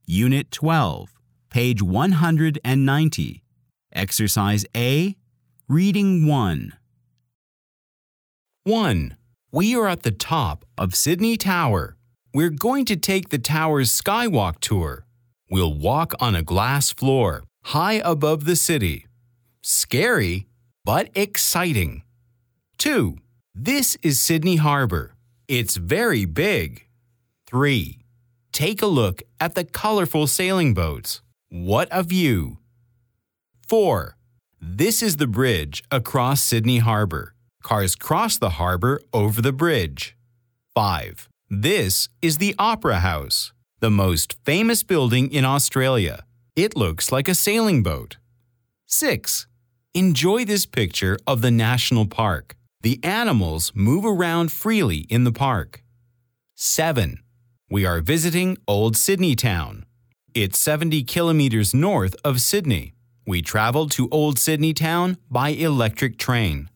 Unit 12, page 190. Exercise A, Reading 1. 1. We are at the top of Sydney Tower. We're going to take the tower's skywalk tour. We'll walk on a glass floor, high above the city. Scary, but exciting. 2. This is Sydney Harbor. It's very big. 3. Take a look at the colorful sailing boats. What a view! 4. This is the bridge across Sydney Harbor. Cars cross the harbor over the bridge. 5. This is the Opera House, the most famous building in Australia. It looks like a sailing boat. 6. Enjoy this picture of the national park. The animals move around freely in the park. 7. We are visiting Old Sydney Town. It's 70 kilometers north of Sydney. We traveled to Old Sydney Town by electric train.